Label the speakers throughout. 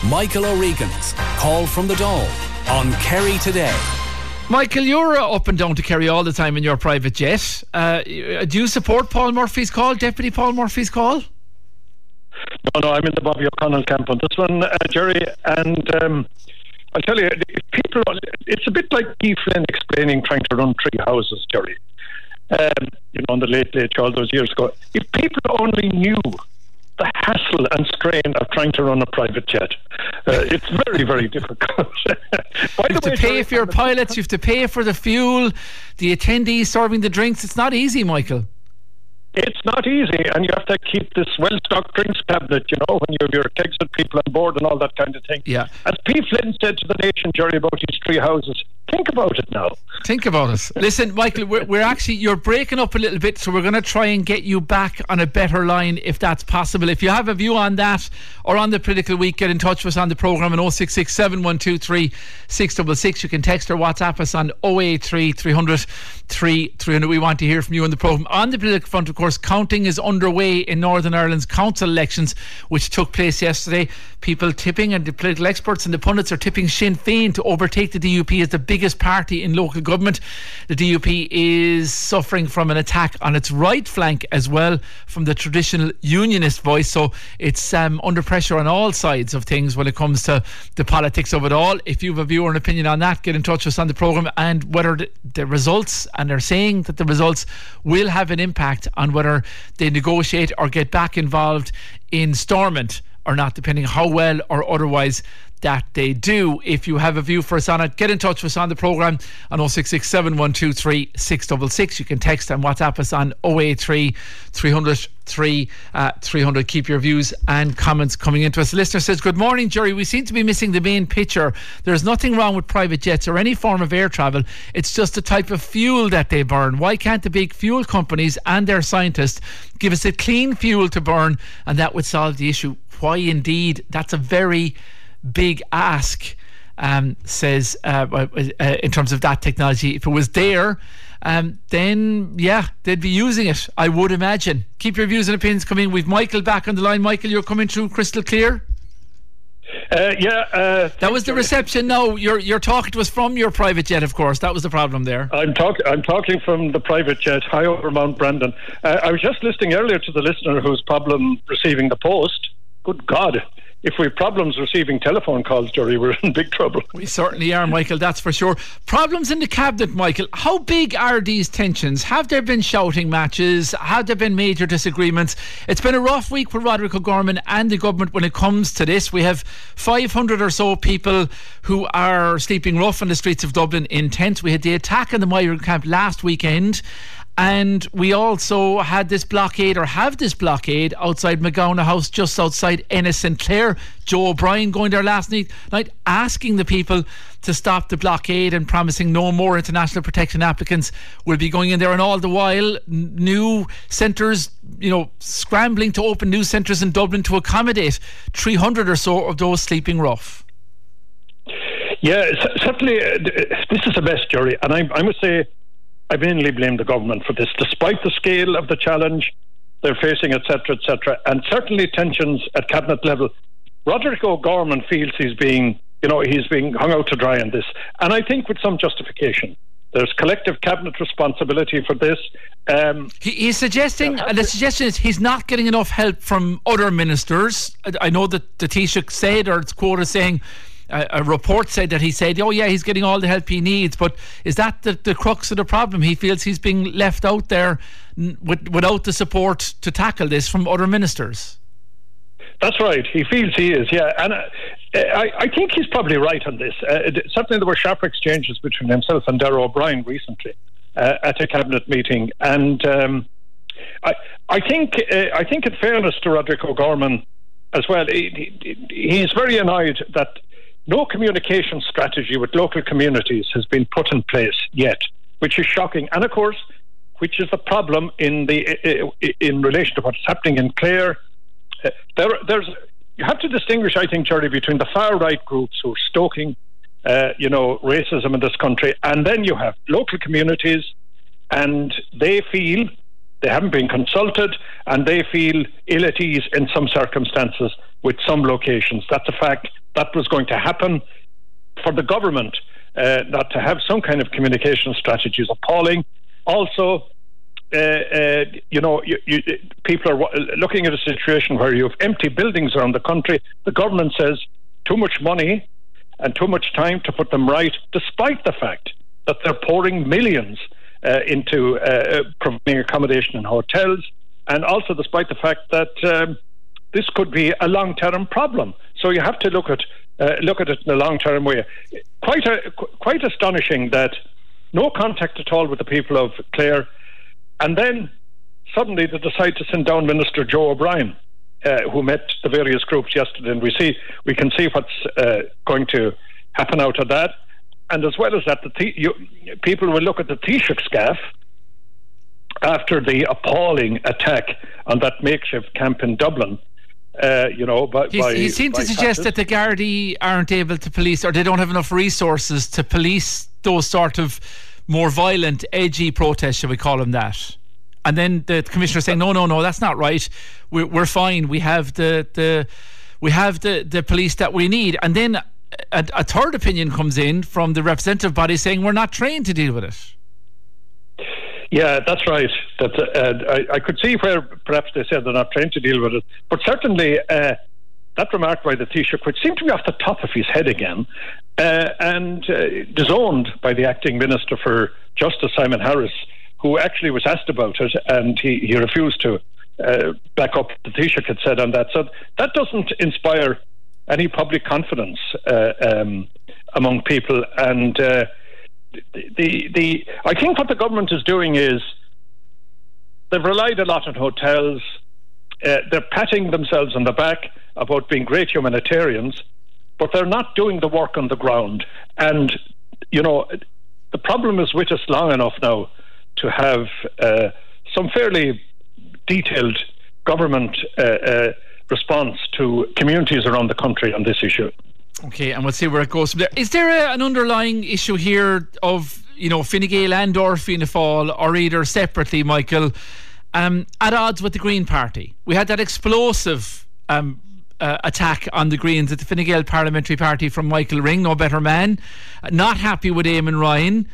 Speaker 1: Michael O'Regan's Call from the Dole on Kerry Today.
Speaker 2: Michael, you're up and down to Kerry all the time in your private jet. Do you support Paul Murphy's call, Deputy Paul Murphy's call?
Speaker 3: No, I'm in the Bobby O'Connell camp on this one, Jerry. And I'll tell you, it's a bit like Keith Flynn explaining trying to run three houses, Jerry. On the late all those years ago. If people only knew the hassle and strain of trying to run a private jet, it's very, very difficult.
Speaker 2: You have to pay for your pilots, you have to pay for the fuel, the attendees serving the drinks. It's not easy, Michael.
Speaker 3: It's not easy, and you have to keep this well-stocked drinks cabinet, when you have your kegs of people on board and all that kind of thing.
Speaker 2: Yeah.
Speaker 3: As P. Flynn said to the nation, Jerry, about his three houses, think about it now.
Speaker 2: Think about it. Listen, Michael, we're actually, you're breaking up a little bit, so we're going to try and get you back on a better line if that's possible. If you have a view on that or on the political week, get in touch with us on the programme on 066 7123 666. You can text or WhatsApp us on 083 300 3300. We want to hear from you on the programme. On the political front, of course, counting is underway in Northern Ireland's council elections, which took place yesterday. People tipping, and the political experts and the pundits are tipping Sinn Féin to overtake the DUP as the biggest party in local government. The DUP is suffering from an attack on its right flank as well from the traditional unionist voice, so it's under pressure on all sides of things when it comes to the politics of it all. If you have a view or an opinion on that, get in touch with us on the programme, and whether the results, and they're saying that the results will have an impact on whether they negotiate or get back involved in Stormont or not, depending how well or otherwise that they do. If you have a view for us on it, get in touch with us on the programme on 066 7123 666. You can text and WhatsApp us on 083 300 300. Keep your views and comments coming into us. The listener says, good morning, Jerry. We seem to be missing the main picture. There's nothing wrong with private jets or any form of air travel. It's just the type of fuel that they burn. Why can't the big fuel companies and their scientists give us a clean fuel to burn, and that would solve the issue? Why indeed? That's a very big ask, says in terms of that technology. If it was there, then yeah, they'd be using it, I would imagine. Keep your views and opinions coming. We've Michael back on the line. Michael, you're coming through crystal clear. That was the reception. No, you're talking to us from your private jet, of course. That was the problem there.
Speaker 3: I'm talking from the private jet high over Mount Brandon. I was just listening earlier to the listener whose problem receiving the post. Good God, if we have problems receiving telephone calls, Jerry, we're in big trouble.
Speaker 2: We certainly are, Michael, that's for sure. Problems in the cabinet, Michael. How big are these tensions? Have there been shouting matches? Have there been major disagreements? It's been a rough week for Roderick O'Gorman and the government when it comes to this. We have 500 or so people who are sleeping rough on the streets of Dublin in tents. We had the attack on the migrant camp last weekend. And we also had this blockade, or have this blockade, outside McGowan House, just outside Ennis St Clair. Joe O'Brien going there last night asking the people to stop the blockade and promising no more international protection applicants will be going in there. And all the while, new centres, scrambling to open new centres in Dublin to accommodate 300 or so of those sleeping rough.
Speaker 3: Yeah, certainly this is a mess, Jerry. And I must say, I mainly blame the government for this, despite the scale of the challenge they're facing, etc., and certainly tensions at cabinet level. Roderick O'Gorman feels he's being hung out to dry on this, and I think with some justification. There's collective cabinet responsibility for this.
Speaker 2: He's suggesting, and the suggestion is he's not getting enough help from other ministers. I know that the Taoiseach said, or it's quoted saying, a report said that he said, oh yeah, he's getting all the help he needs. But is that the crux of the problem? He feels he's being left out there without the support to tackle this from other ministers.
Speaker 3: That's right. He feels he is, yeah. And I think he's probably right on this. Certainly there were sharp exchanges between himself and Darragh O'Brien recently at a cabinet meeting. And I think in fairness to Roderick O'Gorman as well, he's very annoyed that no communication strategy with local communities has been put in place yet, which is shocking. And of course, which is the problem in relation to what's happening in Clare. You have to distinguish, I think, Jerry, between the far right groups who are stoking, racism in this country, and then you have local communities, and they feel they haven't been consulted, and they feel ill at ease in some circumstances with some locations. That's a fact. that was going to happen. For the government not to have some kind of communication strategy is appalling. Also, people are looking at a situation where you have empty buildings around the country. The government says too much money and too much time to put them right, despite the fact that they're pouring millions into providing accommodation in hotels, and also despite the fact that this could be a long-term problem. So you have to look at it in a long-term way. Quite astonishing that no contact at all with the people of Clare, and then suddenly they decide to send down Minister Joe O'Brien, who met the various groups yesterday, and we can see what's going to happen out of that. And as well as that, people will look at the Taoiseach scarf after the appalling attack on that makeshift camp in Dublin. He seemed to suggest that the Gardaí aren't able to police, or they don't have enough resources to police those sort of more violent, edgy protests, shall we call them that? And then the commissioner saying, no, that's not right. We're fine. We have the police that we need. And then a third opinion comes in from the representative body saying we're not trained to deal with it. Yeah, that's right. I could see where perhaps they said they're not trained to deal with it. But certainly that remark by the Taoiseach, which seemed to be off the top of his head again, and disowned by the acting Minister for Justice, Simon Harris, who actually was asked about it, and he refused to back up what the Taoiseach had said on that. So that doesn't inspire any public confidence among people. And I think what the government is doing is they've relied a lot on hotels. They're patting themselves on the back about being great humanitarians, but they're not doing the work on the ground. And, the problem is with us long enough now to have some fairly detailed government response to communities around the country on this issue. Okay, and we'll see where it goes from there. Is there an underlying issue here of, Fine Gael and or Fianna Fáil, or either separately, Michael, at odds with the Green Party? We had that explosive attack on the Greens at the Fine Gael Parliamentary Party from Michael Ring, no better man, not happy with Eamon Ryan.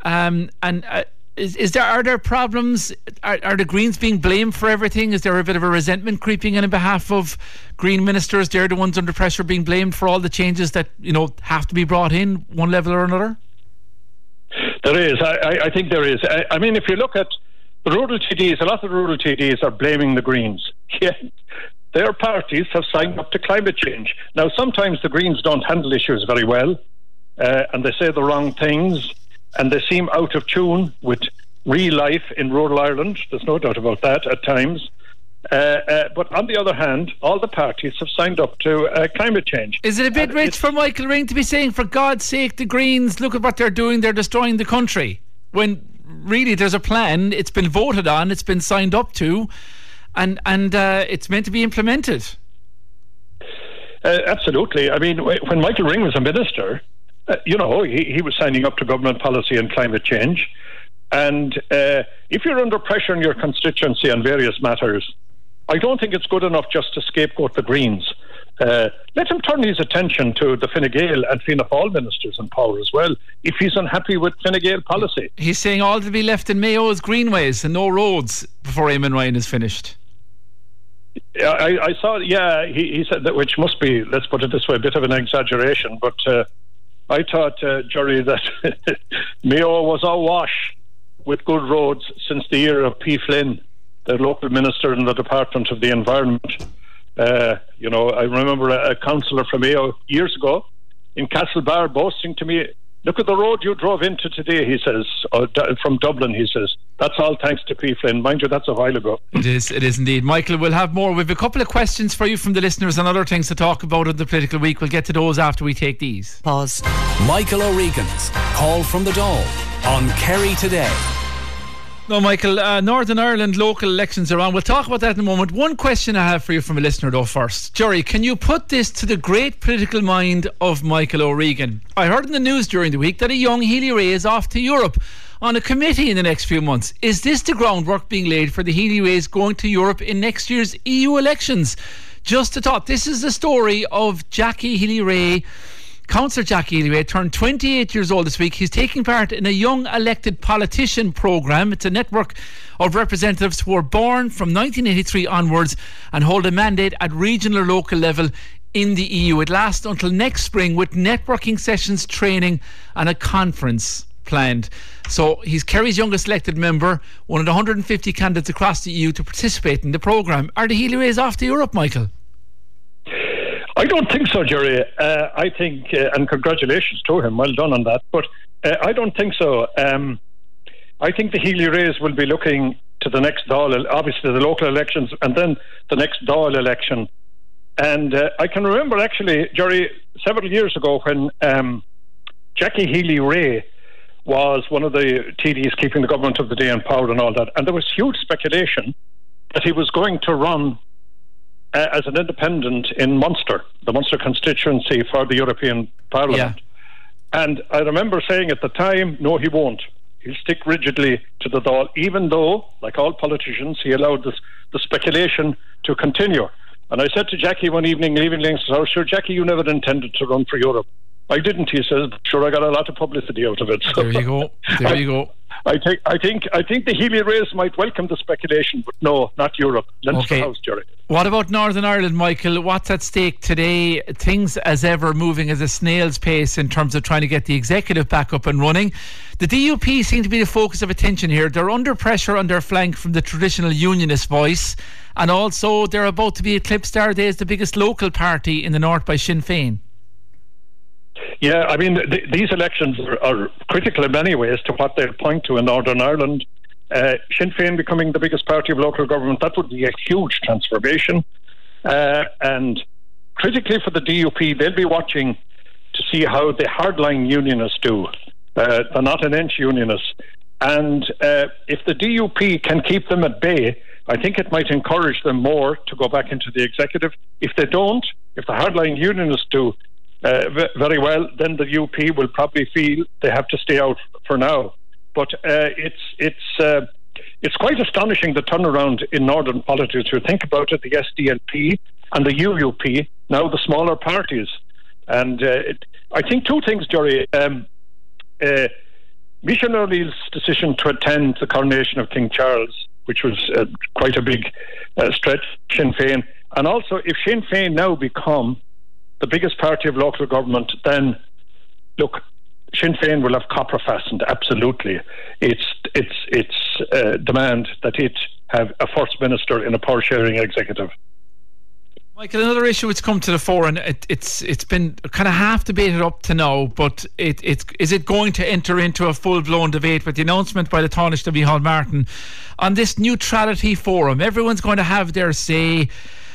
Speaker 3: Are there problems? Are the Greens being blamed for everything? Is there a bit of a resentment creeping in on behalf of Green ministers? They're the ones under pressure being blamed for all the changes that have to be brought in one level or another? There is. I think there is. I mean, if you look at the rural TDs, a lot of the rural TDs are blaming the Greens. Yeah. Their parties have signed up to climate change. Now, sometimes the Greens don't handle issues very well, and they say the wrong things, and they seem out of tune with real life in rural Ireland. There's no doubt about that at times. But on the other hand, all the parties have signed up to climate change. Is it a bit rich for Michael Ring to be saying, for God's sake, the Greens, look at what they're doing, they're destroying the country, when really there's a plan, it's been voted on, it's been signed up to, and it's meant to be implemented? Absolutely. I mean, when Michael Ring was a minister, he was signing up to government policy on climate change. And if you're under pressure in your constituency on various matters, I don't think it's good enough just to scapegoat the Greens. Let him turn his attention to the Fine Gael and Fianna Fáil ministers in power as well, if he's unhappy with Fine Gael policy. He's saying all to be left in Mayo's greenways and no roads before Eamon Ryan is finished. Yeah, I saw, he said that, which must be, let's put it this way, a bit of an exaggeration, but I thought, Jerry, that Mayo was awash with good roads since the year of P. Flynn, the local minister in the Department of the Environment. I remember a councillor from Mayo years ago in Castlebar boasting to me, look at the road you drove into today, he says, from Dublin, he says. That's all thanks to P. Flynn. Mind you, that's a while ago. It is indeed. Michael, we'll have more. We've a couple of questions for you from the listeners and other things to talk about in the political week. We'll get to those after we take these. Pause.
Speaker 1: Michael O'Regan's Call from the Dáil on Kerry Today.
Speaker 2: No, Michael, Northern Ireland local elections are on. We'll talk about that in a moment. One question I have for you from a listener, though, first. Jerry, can you put this to the great political mind of Michael O'Regan? I heard in the news during the week that a young Healy-Rae is off to Europe on a committee in the next few months. Is this the groundwork being laid for the Healy-Raes going to Europe in next year's EU elections? Just a thought. This is the story of Jackie Healy-Rae. Councillor Jackie Healy-Rae turned 28 years old this week. He's taking part in a young elected politician programme. It's a network of representatives who were born from 1983 onwards and hold a mandate at regional or local level in the EU. It lasts until next spring with networking sessions, training and a conference planned. So he's Kerry's youngest elected member, one of the 150 candidates across the EU to participate in the programme. Are the Healy-Raes off to Europe, Michael?
Speaker 3: I don't think so, Jerry. I think, and congratulations to him, well done on that, but I don't think so. I think the Healy-Raes will be looking to the next Dáil, obviously the local elections, and then the next Dáil election. And I can remember actually, Jerry, several years ago when Jackie Healy-Rae was one of the TDs keeping the government of the day in power and all that, and there was huge speculation that he was going to run as an independent in Munster, the Munster constituency for the European Parliament. Yeah. And I remember saying at the time, no, he won't. He'll stick rigidly to the Dáil, even though, like all politicians, he allowed the speculation to continue. And I said to Jackie one evening, leaving Leinster's House, sure, Jackie, you never intended to run for Europe. I didn't, he says. Sure, I got a lot of publicity out of it. So
Speaker 2: there you go. There you go.
Speaker 3: I think the Healy-Raes might welcome the speculation, but no, not Europe. Leinster House, Jerry.
Speaker 2: What about Northern Ireland, Michael? What's at stake today? Things, as ever, moving at a snail's pace in terms of trying to get the executive back up and running. The DUP seem to be the focus of attention here. They're under pressure on their flank from the traditional unionist voice, and also they're about to be eclipsed as the biggest local party in the north by Sinn Féin.
Speaker 3: Yeah, I mean, these elections are critical in many ways to what they'll point to in Northern Ireland. Sinn Féin becoming the biggest party of local government, that would be a huge transformation. And critically for the DUP, they'll be watching to see how the hardline unionists do. They're not an inch unionists. And if the DUP can keep them at bay, I think it might encourage them more to go back into the executive. If they don't, if the hardline unionists do very well, then the UP will probably feel they have to stay out for now. But it's quite astonishing, the turnaround in northern politics. You think about it, the SDLP and the UUP, now the smaller parties. And I think two things, Jerry. Micheál O'Neill's decision to attend the coronation of King Charles, which was quite a big stretch, Sinn Féin. And also, if Sinn Féin now become the biggest party of local government, then, look, Sinn Féin will have copper fastened, absolutely. It's demand that it have a first minister in a power-sharing executive.
Speaker 2: Michael, another issue that's come to the fore, and it's been kind of half debated up to now, but is it going to enter into a full-blown debate with the announcement by the Taoiseach Micheál Martin on this neutrality forum? Everyone's going to have their say.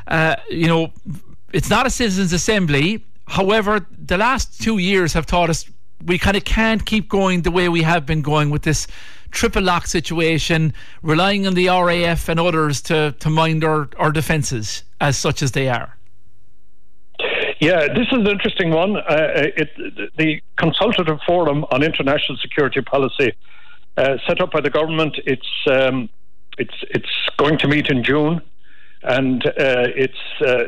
Speaker 2: It's not a citizens' assembly. However, the last 2 years have taught us we kind of can't keep going the way we have been going with this triple lock situation, relying on the RAF and others to mind our defences as such as they are.
Speaker 3: Yeah, this is an interesting one. The Consultative Forum on International Security Policy, set up by the government, it's going to meet in June. And it's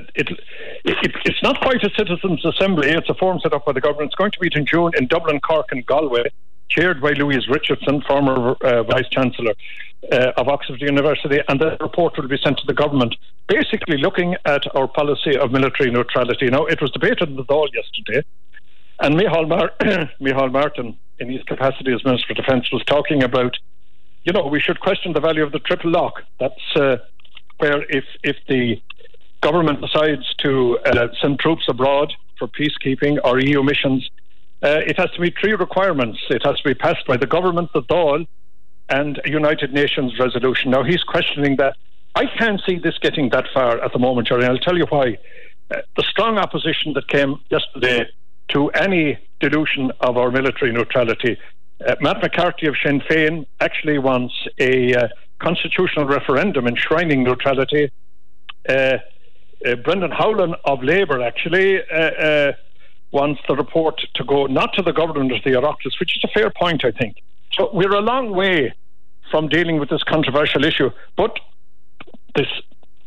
Speaker 3: not quite a citizens' assembly. It's a forum set up by the government. It's going to meet in June in Dublin, Cork and Galway, chaired by Louise Richardson, former Vice-Chancellor of Oxford University, and the report will be sent to the government, basically looking at our policy of military neutrality. Now, it was debated in the Dáil yesterday, and Micheál Martin, in his capacity as Minister of Defence, was talking about, we should question the value of the triple lock. That's where if the government decides to send troops abroad for peacekeeping or EU missions, it has to meet three requirements. It has to be passed by the government, the Dáil, and a United Nations resolution. Now, he's questioning that. I can't see this getting that far at the moment, Jerry, and I'll tell you why. The strong opposition that came yesterday to any dilution of our military neutrality. Matt McCarthy of Sinn Féin actually wants a constitutional referendum enshrining neutrality. Brendan Howlin of Labour actually wants the report to go not to the government of the Oireachtas, which is a fair point, I think. So we're a long way from dealing with this controversial issue, but this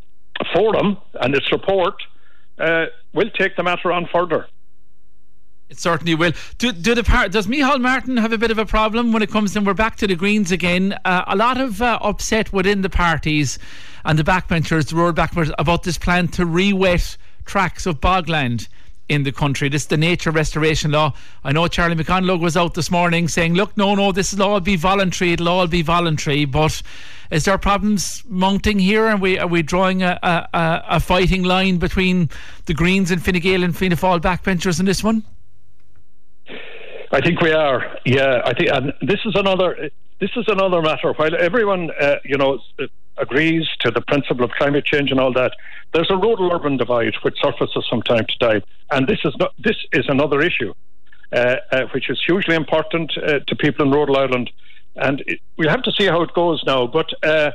Speaker 3: forum and its report will take the matter on further.
Speaker 2: It certainly will. Does Micheál Martin have a bit of a problem when it comes in? We're back to the Greens again. A lot of upset within the parties and the backbenchers, the rural backbenchers, about this plan to re-wet tracts of bogland in the country. This is the nature restoration law. I know Charlie McConalogue was out this morning saying, look, no, this will all be voluntary. It'll all be voluntary. But is there problems mounting here? Are we drawing a fighting line between the Greens and Fine Gael and Fianna Fáil backbenchers in this one?
Speaker 3: I think we are. Yeah, I think, and this is another matter. While everyone, agrees to the principle of climate change and all that, there's a rural-urban divide which surfaces from time to time, and this is another issue, which is hugely important to people in rural Ireland, and we'll have to see how it goes now. But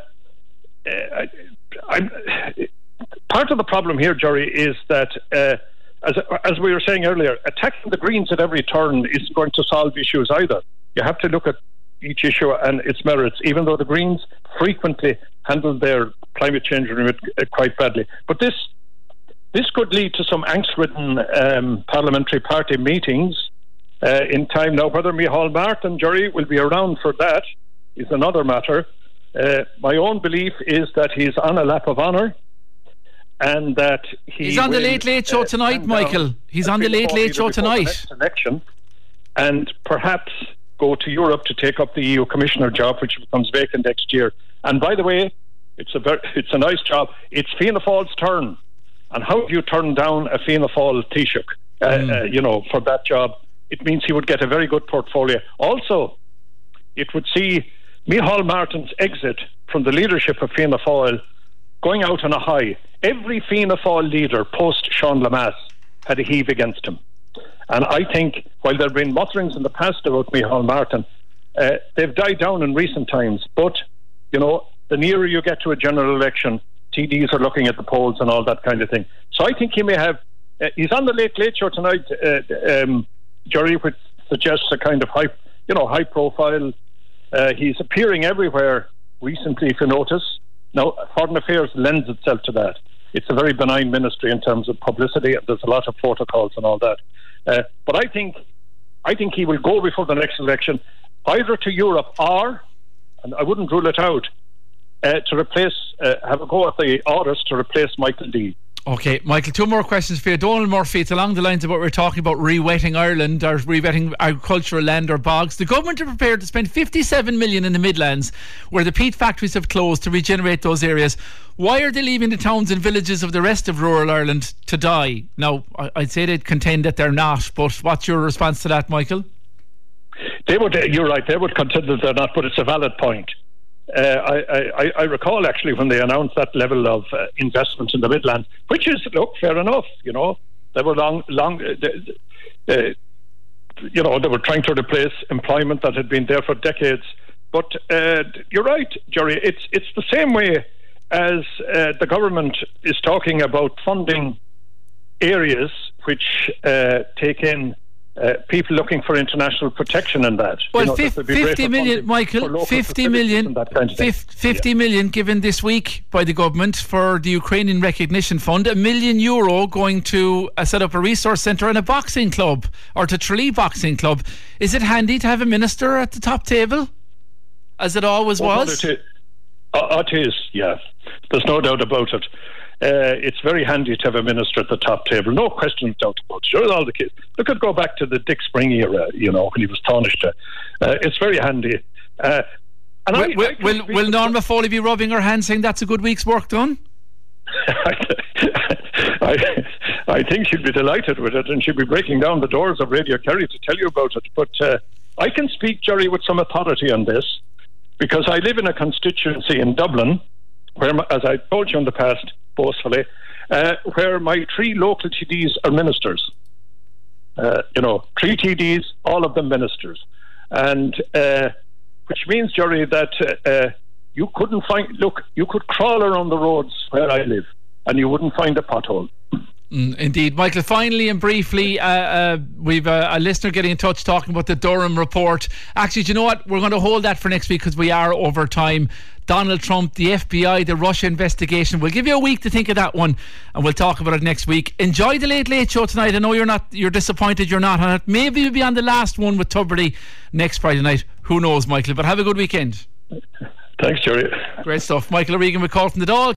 Speaker 3: part of the problem here, Jerry, is that. As we were saying earlier, attacking the Greens at every turn isn't going to solve issues either. You have to look at each issue and its merits, even though the Greens frequently handle their climate change remit quite badly. But this could lead to some angst-ridden parliamentary party meetings in time. Now, whether Micheál Martin, Jerry, will be around for that is another matter. My own belief is that he's on a lap of honour, and that
Speaker 2: he's on the Late Show tonight, Michael. He's on the Late Show tonight.
Speaker 3: Election, and perhaps go to Europe to take up the EU Commissioner job, which becomes vacant next year. And by the way, it's a nice job. It's Fianna Fáil's turn. And how do you turn down a Fianna Fáil Taoiseach, for that job? It means he would get a very good portfolio. Also, it would see Micheál Martin's exit from the leadership of Fianna Fáil going out on a high. Every Fianna Fáil leader post Sean Lamass had a heave against him. And I think while there have been mutterings in the past about Micheál Martin, they've died down in recent times. But, the nearer you get to a general election, TDs are looking at the polls and all that kind of thing. So I think he may have... he's on the Late Show tonight, Jerry, which suggests a kind of high profile. He's appearing everywhere recently, if you notice. Now, Foreign Affairs lends itself to that. It's a very benign ministry in terms of publicity, and there's a lot of protocols and all that. But I think he will go before the next election, either to Europe or, and I wouldn't rule it out, to replace, have a go at the orders to replace Michael D.
Speaker 2: Okay, Michael, two more questions for you. Donald Murphy, it's along the lines of what we're talking about, re-wetting Ireland or re-wetting agricultural land or bogs. The government are prepared to spend 57 million in the Midlands, where the peat factories have closed, to regenerate those areas. Why are they leaving the towns and villages of the rest of rural Ireland to die? Now, I'd say they'd contend that they're not, but what's your response to that, Michael?
Speaker 3: You're right, they would contend that they're not, but it's a valid point. I recall actually when they announced that level of investment in the Midlands, which is, look, fair enough. They were they were trying to replace employment that had been there for decades. But you're right, Jerry. It's the same way as the government is talking about funding areas which take in people looking for international protection and that.
Speaker 2: Well, 50 million, Michael, 50 million, kind of 50 million given this week by the government for the Ukrainian Recognition Fund, €1 million going to set up a resource centre and a boxing club, or to Tralee Boxing Club. Is it handy to have a minister at the top table, as it always was?
Speaker 3: It is, yeah. There's no doubt about it. It's very handy to have a minister at the top table. No question of doubt about it. Sure, all the kids. Look at go back to the Dick Spring era, when he was Taoiseach. It's very handy.
Speaker 2: Will Norma Foley be rubbing her hands saying that's a good week's work done?
Speaker 3: I think she'd be delighted with it, and she'd be breaking down the doors of Radio Kerry to tell you about it. But I can speak, Jerry, with some authority on this, because I live in a constituency in Dublin where, as I told you in the past, boastfully, where my 3 local TDs are ministers. 3 TDs, all of them ministers. And which means, Jerry, that you couldn't find... Look, you could crawl around the roads where I live and you wouldn't find a pothole.
Speaker 2: Indeed. Michael, finally and briefly, we've a listener getting in touch talking about the Durham report. Actually, do you know what? We're going to hold that for next week because we are over time. Donald Trump, the FBI, the Russia investigation. We'll give you a week to think of that one and we'll talk about it next week. Enjoy the Late Late Show tonight. I know you're disappointed you're not on it. Maybe you'll be on the last one with Tubridy next Friday night. Who knows, Michael? But have a good weekend.
Speaker 3: Thanks, Jerry.
Speaker 2: Great stuff. Michael O'Regan with Call from the Dáil.